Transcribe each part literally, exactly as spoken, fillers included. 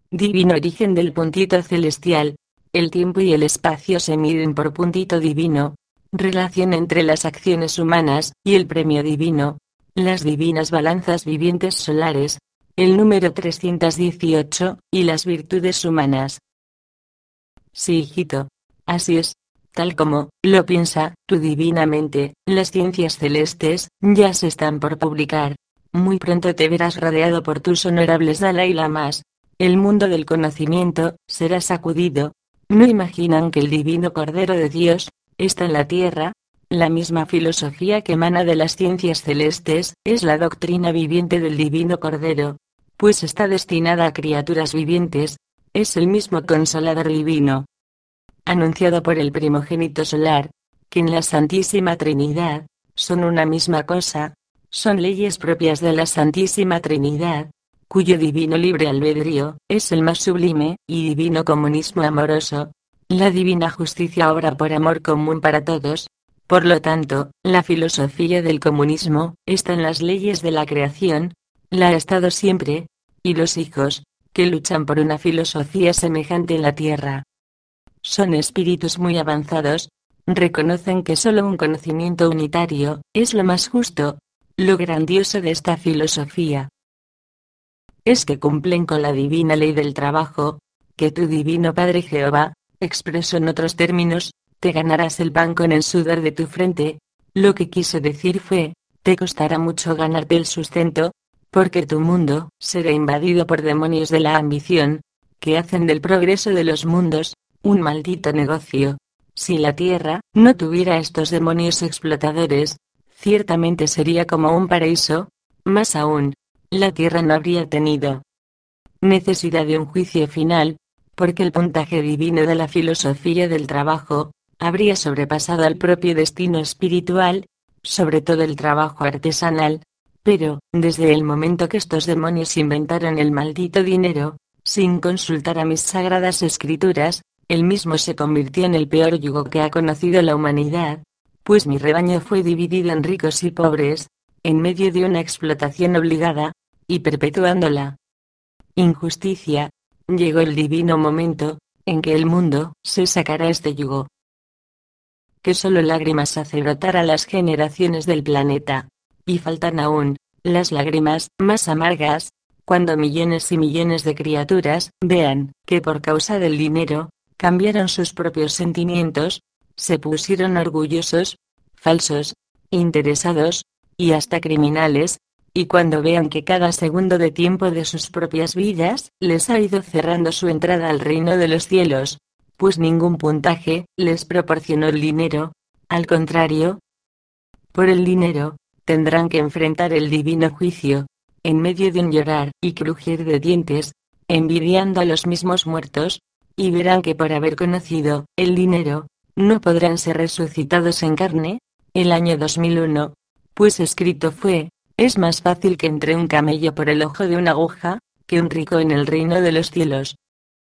Divino origen del puntito celestial. El tiempo y el espacio se miden por puntito divino. Relación entre las acciones humanas y el premio divino. Las divinas balanzas vivientes solares. El número trescientos dieciocho, y las virtudes humanas. Sí, hijito. Así es. Tal como lo piensa tu divina mente, las ciencias celestes ya se están por publicar. Muy pronto te verás rodeado por tus honorables Dalai Lamas. El mundo del conocimiento será sacudido. ¿No imaginan que el divino Cordero de Dios está en la tierra? La misma filosofía que emana de las ciencias celestes es la doctrina viviente del divino Cordero, pues está destinada a criaturas vivientes. Es el mismo Consolador divino, anunciado por el primogénito solar, que en la Santísima Trinidad son una misma cosa. Son leyes propias de la Santísima Trinidad, cuyo divino libre albedrío es el más sublime y divino comunismo amoroso. La divina justicia obra por amor común para todos. Por lo tanto, la filosofía del comunismo está en las leyes de la creación, la ha estado siempre, y los hijos, que luchan por una filosofía semejante en la tierra, son espíritus muy avanzados, reconocen que solo un conocimiento unitario es lo más justo. Lo grandioso de esta filosofía es que cumplen con la divina ley del trabajo, que tu divino Padre Jehová, expreso en otros términos, te ganarás el pan con el sudor de tu frente. Lo que quiso decir fue, te costará mucho ganarte el sustento, porque tu mundo será invadido por demonios de la ambición, que hacen del progreso de los mundos un maldito negocio. Si la tierra no tuviera estos demonios explotadores, ciertamente sería como un paraíso. Más aún, la tierra no habría tenido necesidad de un juicio final, porque el puntaje divino de la filosofía del trabajo habría sobrepasado al propio destino espiritual, sobre todo el trabajo artesanal. Pero, desde el momento que estos demonios inventaron el maldito dinero, sin consultar a mis sagradas escrituras, el mismo se convirtió en el peor yugo que ha conocido la humanidad, pues mi rebaño fue dividido en ricos y pobres, en medio de una explotación obligada, y perpetuando la injusticia. Llegó el divino momento, en que el mundo se sacará este yugo, que solo lágrimas hace brotar a las generaciones del planeta. Y faltan aún las lágrimas más amargas, cuando millones y millones de criaturas vean que por causa del dinero, cambiaron sus propios sentimientos, se pusieron orgullosos, falsos, interesados, y hasta criminales, y cuando vean que cada segundo de tiempo de sus propias vidas les ha ido cerrando su entrada al reino de los cielos, pues ningún puntaje les proporcionó el dinero, al contrario, por el dinero, tendrán que enfrentar el divino juicio, en medio de un llorar y crujir de dientes, envidiando a los mismos muertos, y verán que por haber conocido el dinero, no podrán ser resucitados en carne. El año dos mil uno, pues escrito fue, es más fácil que entre un camello por el ojo de una aguja, que un rico en el reino de los cielos.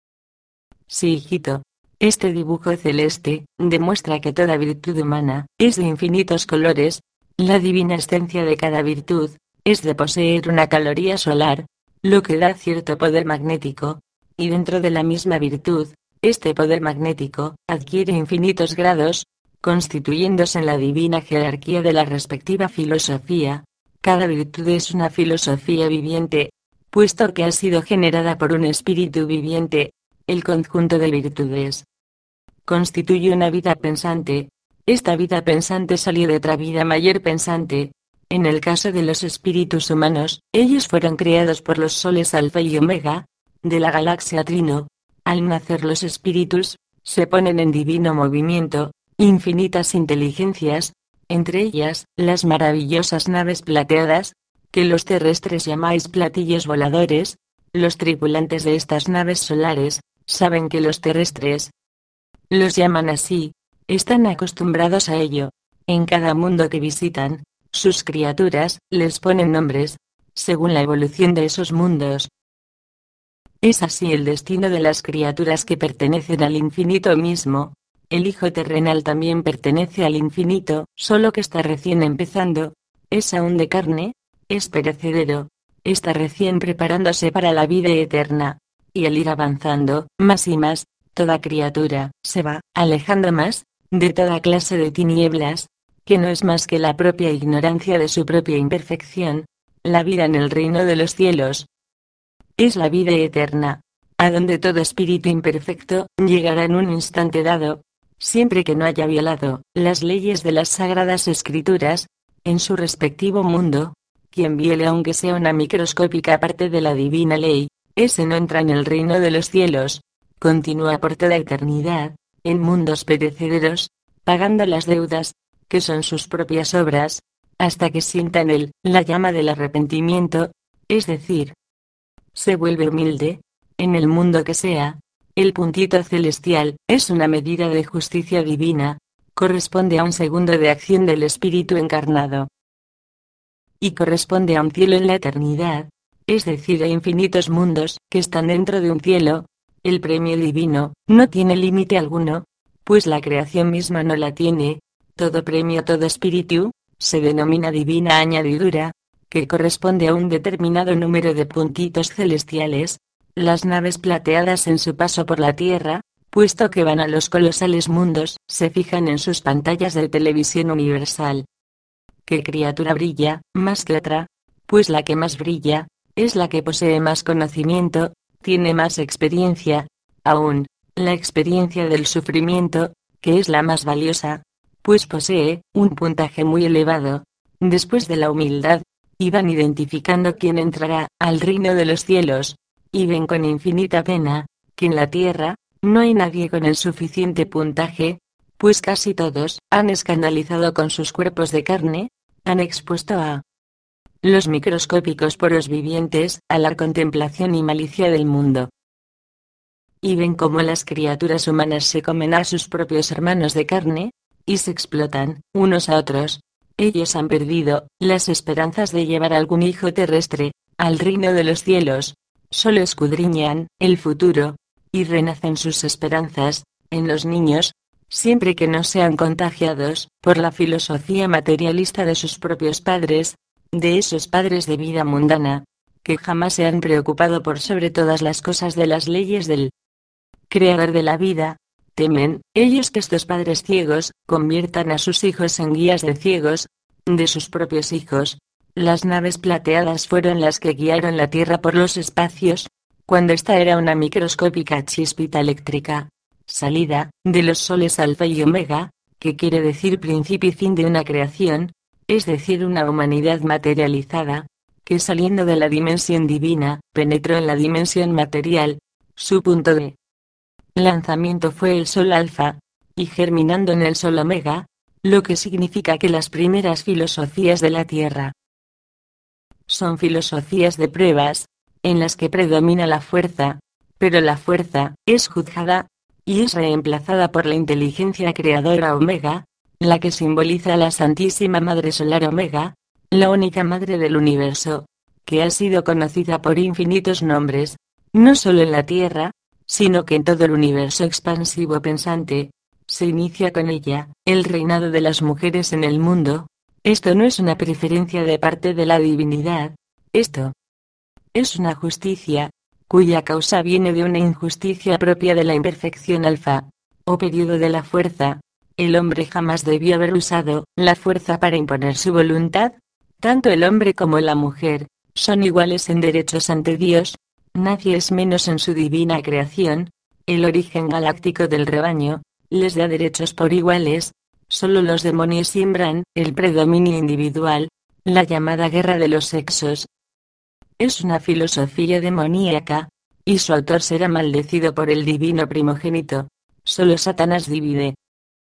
Sí, hijito. Este dibujo celeste demuestra que toda virtud humana es de infinitos colores. La divina esencia de cada virtud es de poseer una caloría solar, lo que da cierto poder magnético, y dentro de la misma virtud, este poder magnético adquiere infinitos grados, constituyéndose en la divina jerarquía de la respectiva filosofía. Cada virtud es una filosofía viviente, puesto que ha sido generada por un espíritu viviente. El conjunto de virtudes constituye una vida pensante. Esta vida pensante salió de otra vida mayor pensante. En el caso de los espíritus humanos, ellos fueron creados por los soles Alfa y Omega de la galaxia Trino. Al nacer los espíritus, se ponen en divino movimiento, infinitas inteligencias, entre ellas, las maravillosas naves plateadas, que los terrestres llamáis platillos voladores. Los tripulantes de estas naves solares saben que los terrestres los llaman así, están acostumbrados a ello. En cada mundo que visitan, sus criaturas les ponen nombres, según la evolución de esos mundos. Es así el destino de las criaturas que pertenecen al infinito mismo. El Hijo terrenal también pertenece al infinito, solo que está recién empezando, es aún de carne, es perecedero, está recién preparándose para la vida eterna. y al ir avanzando, más y más, toda criatura se va alejando más de toda clase de tinieblas, que no es más que la propia ignorancia de su propia imperfección. La vida en el reino de los cielos es la vida eterna, a donde todo espíritu imperfecto llegará en un instante dado, siempre que no haya violado las leyes de las sagradas escrituras, en su respectivo mundo. Quien viole aunque sea una microscópica parte de la divina ley, ese no entra en el reino de los cielos, continúa por toda eternidad, en mundos perecederos, pagando las deudas, que son sus propias obras, hasta que sienta en él la llama del arrepentimiento, es decir, se vuelve humilde, en el mundo que sea. El puntito celestial es una medida de justicia divina, corresponde a un segundo de acción del espíritu encarnado, y corresponde a un cielo en la eternidad, es decir, a infinitos mundos que están dentro de un cielo. El premio divino no tiene límite alguno, pues la creación misma no la tiene. Todo premio, todo espíritu, se denomina divina añadidura, que corresponde a un determinado número de puntitos celestiales. Las naves plateadas en su paso por la Tierra, puesto que van a los colosales mundos, se fijan en sus pantallas de televisión universal. ¿Qué criatura brilla más que otra? Pues la que más brilla es la que posee más conocimiento, tiene más experiencia, aún, la experiencia del sufrimiento, que es la más valiosa, pues posee un puntaje muy elevado. Después de la humildad, y van identificando quién entrará al reino de los cielos, y ven con infinita pena que en la tierra no hay nadie con el suficiente puntaje, pues casi todos han escandalizado con sus cuerpos de carne, han expuesto a los microscópicos poros vivientes a la contemplación y malicia del mundo. Y ven cómo las criaturas humanas se comen a sus propios hermanos de carne, y se explotan unos a otros. Ellos han perdido las esperanzas de llevar algún hijo terrestre al reino de los cielos, solo escudriñan el futuro, y renacen sus esperanzas en los niños, siempre que no sean contagiados por la filosofía materialista de sus propios padres, de esos padres de vida mundana, que jamás se han preocupado por sobre todas las cosas de las leyes del Creador de la vida. Temen ellos que estos padres ciegos conviertan a sus hijos en guías de ciegos, de sus propios hijos. Las naves plateadas fueron las que guiaron la Tierra por los espacios, cuando esta era una microscópica chispita eléctrica, salida de los soles Alfa y Omega, que quiere decir principio y fin de una creación, es decir, una humanidad materializada, que saliendo de la dimensión divina, penetró en la dimensión material. Su punto de lanzamiento fue el sol Alfa, y germinando en el sol Omega, lo que significa que las primeras filosofías de la Tierra son filosofías de pruebas, en las que predomina la fuerza, pero la fuerza es juzgada, y es reemplazada por la inteligencia creadora Omega, la que simboliza a la Santísima Madre Solar Omega, la única Madre del Universo, que ha sido conocida por infinitos nombres, no solo en la Tierra, sino que en todo el universo expansivo pensante. Se inicia con ella el reinado de las mujeres en el mundo. Esto no es una preferencia de parte de la divinidad, esto es una justicia, cuya causa viene de una injusticia propia de la imperfección alfa, o periodo de la fuerza. El hombre jamás debió haber usado la fuerza para imponer su voluntad. Tanto el hombre como la mujer son iguales en derechos ante Dios, nadie es menos en su divina creación. El origen galáctico del rebaño les da derechos por iguales. Solo los demonios siembran el predominio individual, la llamada guerra de los sexos. Es una filosofía demoníaca, y su autor será maldecido por el divino primogénito. Solo Satanás divide.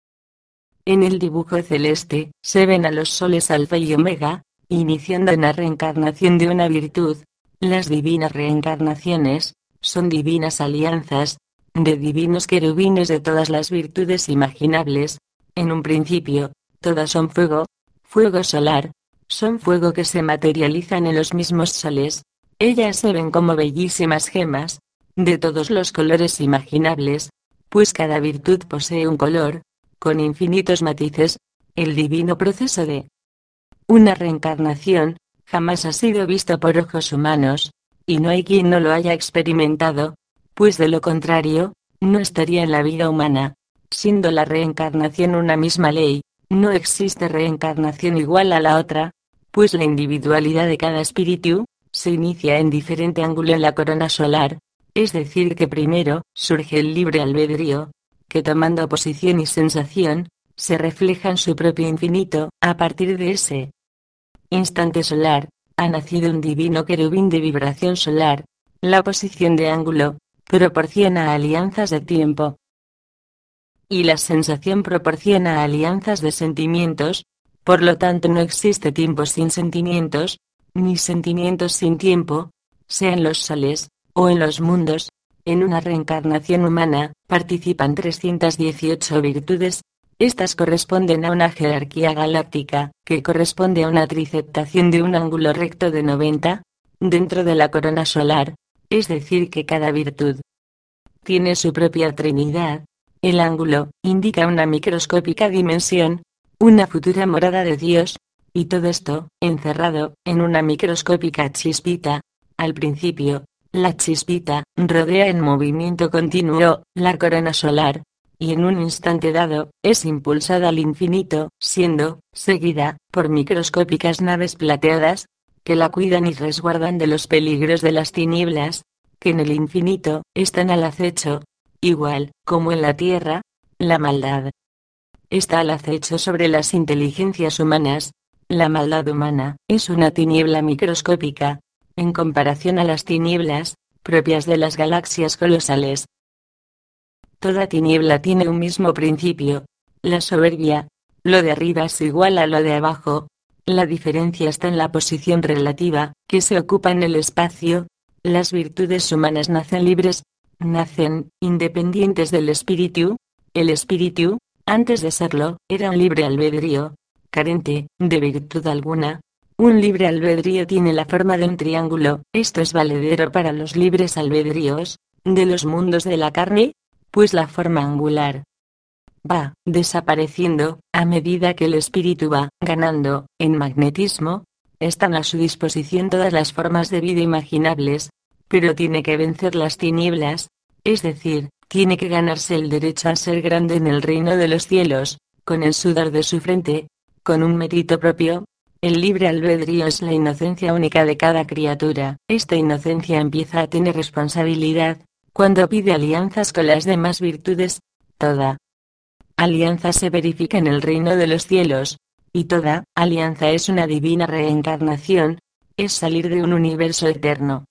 En el dibujo celeste, se ven a los soles Alfa y Omega, iniciando una reencarnación de una virtud. Las divinas reencarnaciones son divinas alianzas, de divinos querubines de todas las virtudes imaginables. En un principio, todas son fuego, fuego solar, son fuego que se materializan en los mismos soles. Ellas se ven como bellísimas gemas, de todos los colores imaginables, pues cada virtud posee un color, con infinitos matices. El divino proceso de una reencarnación jamás ha sido visto por ojos humanos, y no hay quien no lo haya experimentado. pues de lo contrario, no estaría en la vida humana. Siendo la reencarnación una misma ley, no existe reencarnación igual a la otra, pues la individualidad de cada espíritu se inicia en diferente ángulo en la corona solar, es decir que primero surge el libre albedrío, que tomando posición y sensación, se refleja en su propio infinito. A partir de ese instante solar, ha nacido un divino querubín de vibración solar. La posición de ángulo proporciona alianzas de tiempo, y la sensación proporciona alianzas de sentimientos, por lo tanto no existe tiempo sin sentimientos, ni sentimientos sin tiempo, sea en los soles, o en los mundos. En una reencarnación humana, participan trescientas dieciocho virtudes. Estas corresponden a una jerarquía galáctica, que corresponde a una triceptación de un ángulo recto de noventa, dentro de la corona solar, es decir que cada virtud tiene su propia trinidad. El ángulo indica una microscópica dimensión, una futura morada de Dios, y todo esto, encerrado, en una microscópica chispita. Al principio, la chispita rodea en movimiento continuo la corona solar, y en un instante dado, es impulsada al infinito, siendo seguida por microscópicas naves plateadas, que la cuidan y resguardan de los peligros de las tinieblas, que en el infinito están al acecho. Igual, como en la Tierra, la maldad está al acecho sobre las inteligencias humanas. La maldad humana es una tiniebla microscópica, en comparación a las tinieblas propias de las galaxias colosales. Toda tiniebla tiene un mismo principio, la soberbia. Lo de arriba es igual a lo de abajo. La diferencia está en la posición relativa, que se ocupa en el espacio. Las virtudes humanas nacen libres, nacen independientes del espíritu. El espíritu, antes de serlo, era un libre albedrío, carente de virtud alguna. Un libre albedrío tiene la forma de un triángulo. Esto es valedero para los libres albedríos de los mundos de la carne, pues la forma angular va desapareciendo a medida que el espíritu va ganando en magnetismo. Están a su disposición todas las formas de vida imaginables, pero tiene que vencer las tinieblas, es decir, tiene que ganarse el derecho a ser grande en el reino de los cielos, con el sudor de su frente, con un mérito propio. El libre albedrío es la inocencia única de cada criatura. Esta inocencia empieza a tener responsabilidad cuando pide alianzas con las demás virtudes. Toda alianza se verifica en el reino de los cielos, y toda alianza es una divina reencarnación, es salir de un universo eterno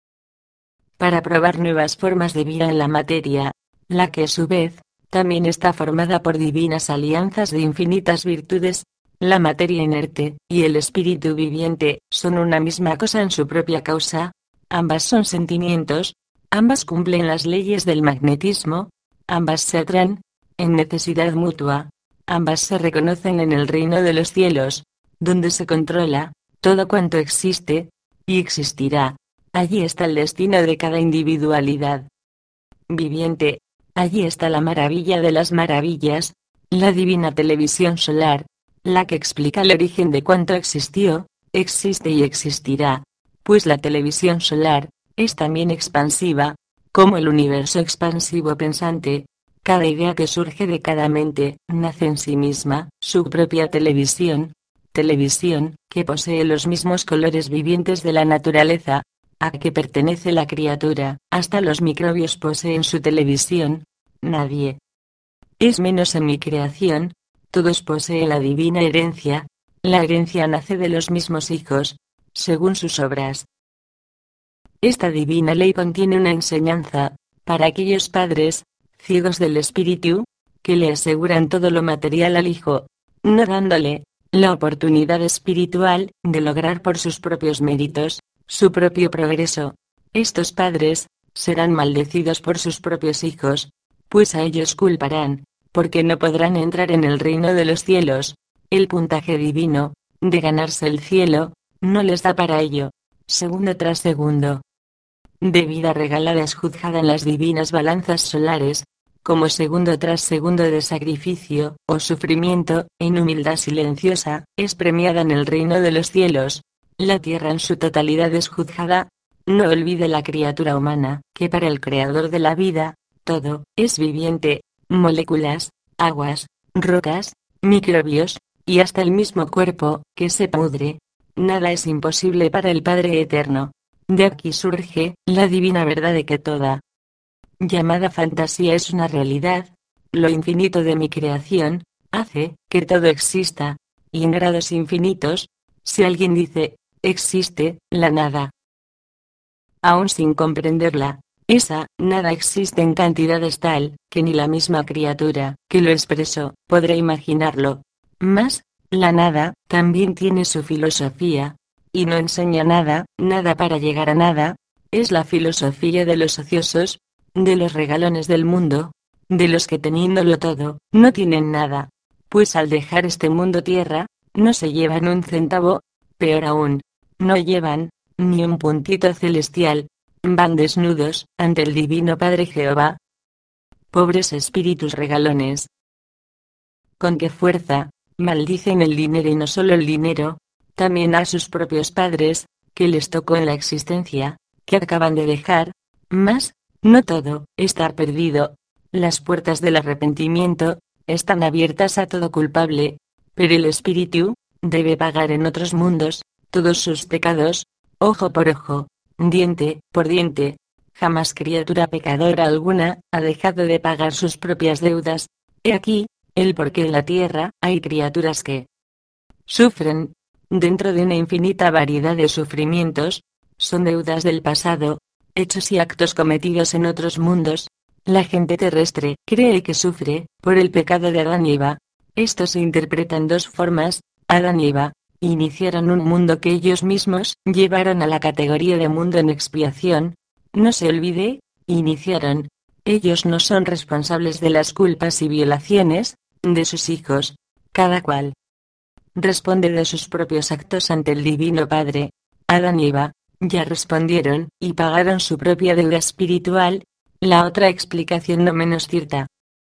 para probar nuevas formas de vida en la materia, la que a su vez también está formada por divinas alianzas de infinitas virtudes. La materia inerte y el espíritu viviente son una misma cosa en su propia causa. Ambas son sentimientos, ambas cumplen las leyes del magnetismo, ambas se atraen en necesidad mutua, ambas se reconocen en el reino de los cielos, donde se controla todo cuanto existe y existirá. Allí está el destino de cada individualidad viviente. Allí está la maravilla de las maravillas, la divina televisión solar, la que explica el origen de cuanto existió, existe y existirá, pues la televisión solar es también expansiva, como el universo expansivo pensante. Cada idea que surge de cada mente nace en sí misma, su propia televisión, televisión que posee los mismos colores vivientes de la naturaleza a que pertenece la criatura. Hasta los microbios poseen su televisión. Nadie es menos en mi creación. Todos poseen la divina herencia. La herencia nace de los mismos hijos, según sus obras. Esta divina ley contiene una enseñanza para aquellos padres ciegos del espíritu que le aseguran todo lo material al hijo, no dándole la oportunidad espiritual de lograr por sus propios méritos su propio progreso. Estos padres serán maldecidos por sus propios hijos, pues a ellos culparán, porque no podrán entrar en el reino de los cielos. El puntaje divino de ganarse el cielo no les da para ello. Segundo tras segundo de vida regalada es juzgada en las divinas balanzas solares, como segundo tras segundo de sacrificio o sufrimiento, en humildad silenciosa, es premiada en el reino de los cielos. La tierra en su totalidad es juzgada, No olvide la criatura humana, que para el creador de la vida, todo es viviente, moléculas, aguas, rocas, microbios, y hasta el mismo cuerpo, que se pudre. Nada es imposible para el Padre Eterno. De aquí surge la divina verdad de que toda llamada fantasía es una realidad. Lo infinito de mi creación hace que todo exista, y en grados infinitos. Si alguien dice, existe la nada, aún sin comprenderla, esa nada existe en cantidades tal que ni la misma criatura que lo expresó podrá imaginarlo. Mas, la nada también tiene su filosofía, y no enseña nada, nada para llegar a nada. Es la filosofía de los ociosos, de los regalones del mundo, de los que teniéndolo todo, no tienen nada. Pues al dejar este mundo tierra, no se llevan un centavo, peor aún, no llevan ni un puntito celestial. Van desnudos ante el Divino Padre Jehová. Pobres espíritus regalones. ¿Con qué fuerza maldicen el dinero, y no solo el dinero, también a sus propios padres, que les tocó en la existencia, que acaban de dejar? Mas, no todo está perdido. Las puertas del arrepentimiento están abiertas a todo culpable, pero el espíritu debe pagar en otros mundos todos sus pecados, ojo por ojo, diente por diente. Jamás criatura pecadora alguna ha dejado de pagar sus propias deudas. He aquí el por qué en la tierra hay criaturas que sufren. Dentro de una infinita variedad de sufrimientos, son deudas del pasado, hechos y actos cometidos en otros mundos. La gente terrestre cree que sufre por el pecado de Adán y Eva. Esto se interpreta en dos formas. Adán y Eva iniciaron un mundo que ellos mismos llevaron a la categoría de mundo en expiación. No se olvide, iniciaron. Ellos no son responsables de las culpas y violaciones de sus hijos. Cada cual responde de sus propios actos ante el Divino Padre. Adán y Eva ya respondieron y pagaron su propia deuda espiritual. La otra explicación, no menos cierta,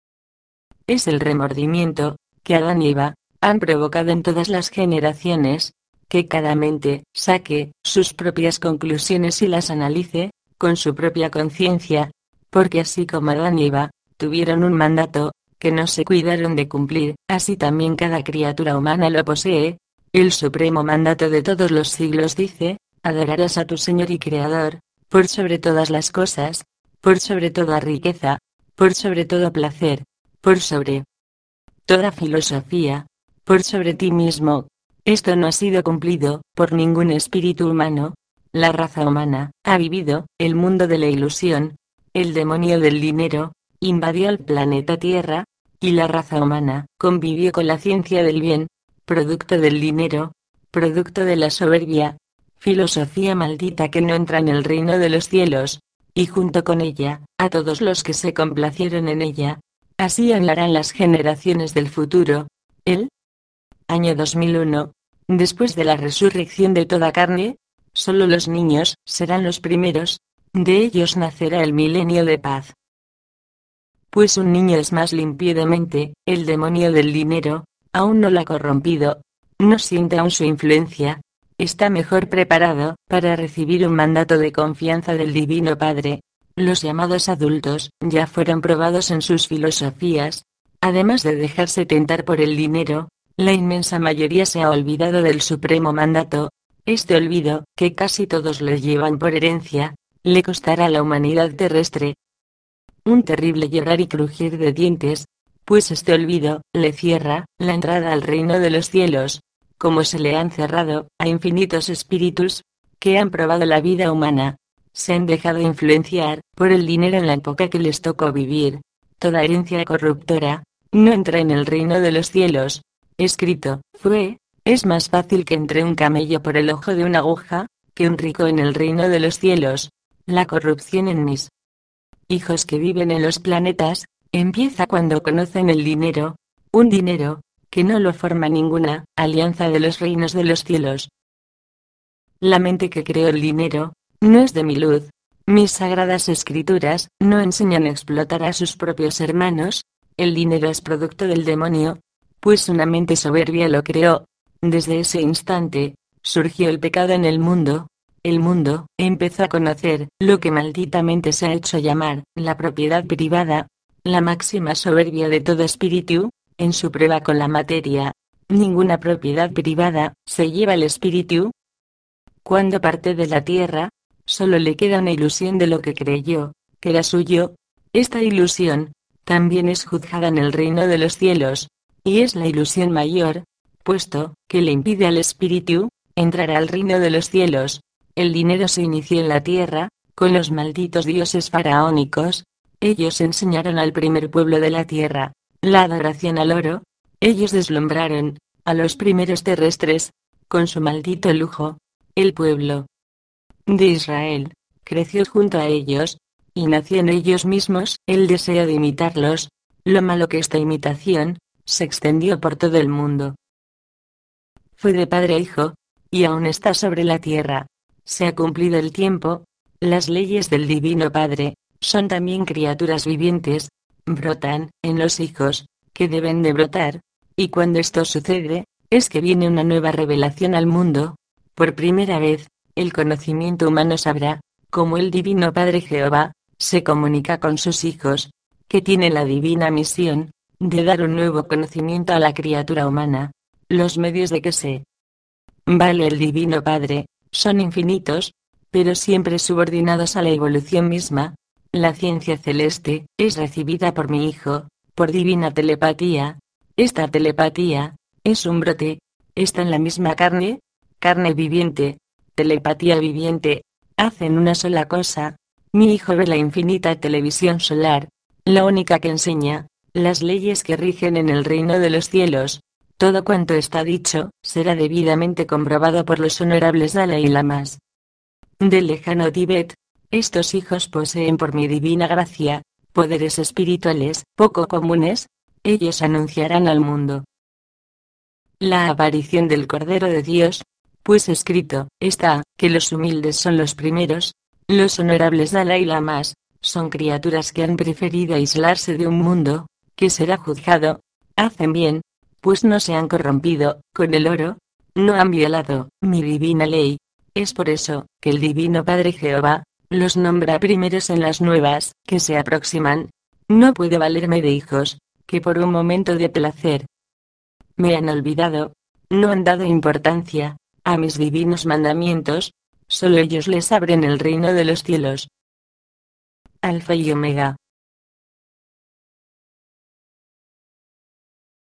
es el remordimiento que Adán y Eva han provocado en todas las generaciones. Que cada mente saque sus propias conclusiones y las analice con su propia conciencia, porque así como Adán y Eva tuvieron un mandato que no se cuidaron de cumplir, así también cada criatura humana lo posee. El supremo mandato de todos los siglos dice: adorarás a tu Señor y Creador, por sobre todas las cosas, por sobre toda riqueza, por sobre todo placer, por sobre toda filosofía, por sobre ti mismo. Esto no ha sido cumplido por ningún espíritu humano. La raza humana ha vivido el mundo de la ilusión. El demonio del dinero invadió el planeta Tierra, y la raza humana convivió con la ciencia del bien, producto del dinero, producto de la soberbia, filosofía maldita que no entra en el reino de los cielos, y junto con ella, a todos los que se complacieron en ella. Así hablarán las generaciones del futuro. El año dos mil uno, después de la resurrección de toda carne, solo los niños serán los primeros. De ellos nacerá el milenio de paz. Pues un niño es más limpio de mente. El demonio del dinero aún no lo ha corrompido, no siente aún su influencia. Está mejor preparado para recibir un mandato de confianza del Divino Padre. Los llamados adultos ya fueron probados en sus filosofías. Además de dejarse tentar por el dinero, la inmensa mayoría se ha olvidado del supremo mandato. Este olvido, que casi todos lo llevan por herencia, le costará a la humanidad terrestre un terrible llorar y crujir de dientes, pues este olvido le cierra la entrada al reino de los cielos, como se le han cerrado a infinitos espíritus que han probado la vida humana. Se han dejado influenciar por el dinero en la época que les tocó vivir. Toda herencia corruptora no entra en el reino de los cielos. Escrito fue: es más fácil que entre un camello por el ojo de una aguja, que un rico en el reino de los cielos. La corrupción en mis hijos que viven en los planetas empieza cuando conocen el dinero, un dinero que no lo forma ninguna alianza de los reinos de los cielos. La mente que creó el dinero no es de mi luz. Mis sagradas escrituras no enseñan a explotar a sus propios hermanos. El dinero es producto del demonio, pues una mente soberbia lo creó. Desde ese instante surgió el pecado en el mundo. el mundo empezó a conocer lo que malditamente se ha hecho llamar la propiedad privada, la máxima soberbia de todo espíritu. En su prueba con la materia, ninguna propiedad privada se lleva el espíritu. Cuando parte de la tierra, solo le queda una ilusión de lo que creyó que era suyo. Esta ilusión también es juzgada en el reino de los cielos, y es la ilusión mayor, puesto que le impide al espíritu entrar al reino de los cielos. El dinero se inició en la tierra, con los malditos dioses faraónicos. Ellos enseñaron al primer pueblo de la tierra la adoración al oro. Ellos deslumbraron a los primeros terrestres con su maldito lujo. El pueblo de Israel creció junto a ellos, y nació en ellos mismos el deseo de imitarlos. Lo malo que esta imitación se extendió por todo el mundo. Fue de padre a hijo, y aún está sobre la tierra. Se ha cumplido el tiempo. Las leyes del Divino Padre son también criaturas vivientes. Brotan en los hijos, que deben de brotar, y cuando esto sucede, es que viene una nueva revelación al mundo. Por primera vez, el conocimiento humano sabrá cómo el Divino Padre Jehová se comunica con sus hijos, que tiene la divina misión de dar un nuevo conocimiento a la criatura humana. Los medios de que se vale el Divino Padre son infinitos, pero siempre subordinados a la evolución misma. La ciencia celeste es recibida por mi Hijo, por divina telepatía. Esta telepatía es un brote, está en la misma carne, carne viviente, telepatía viviente, hacen una sola cosa. Mi Hijo ve la infinita televisión solar, la única que enseña las leyes que rigen en el reino de los cielos. Todo cuanto está dicho será debidamente comprobado por los honorables Dalai Lamas del lejano Tíbet. Estos hijos poseen por mi divina gracia poderes espirituales poco comunes. Ellos anunciarán al mundo la aparición del Cordero de Dios, pues escrito está que los humildes son los primeros. Los honorables Dalai Lamas son criaturas que han preferido aislarse de un mundo que será juzgado. Hacen bien, pues no se han corrompido con el oro, no han violado mi divina ley. Es por eso que el Divino Padre Jehová los nombra primeros en las nuevas que se aproximan. No puedo valerme de hijos que por un momento de placer me han olvidado, no han dado importancia a mis divinos mandamientos. Solo ellos les abren el reino de los cielos. Alfa y Omega.